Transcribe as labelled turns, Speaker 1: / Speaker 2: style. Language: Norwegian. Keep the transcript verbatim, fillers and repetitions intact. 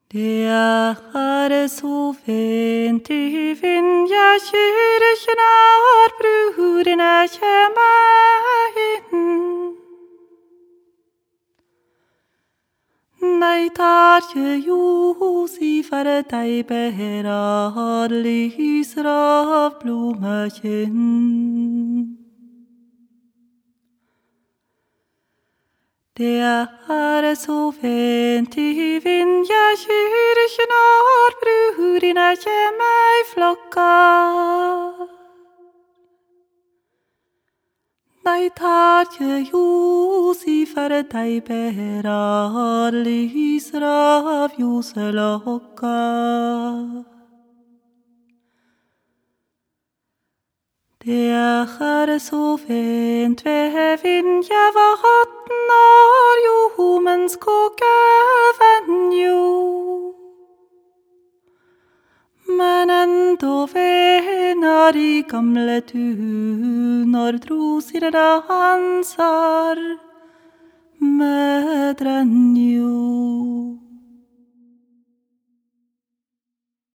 Speaker 1: Det er så fint i vind, ja, kyrkjen er brudene kjemmer inn. Nei, tar ikke Josef deg beherad, lyser av blomekinn. Det er så fint i vind, ja, kyrkjen er brudene kjemmer i flokker. Nei, tar ikke Josef deg beherad, lyser av joselokker. Det er så fint ved vind, ja, vatten er jo, men skoggeven jo. Men enda vener de gamle tuner dro sine danser med drenn.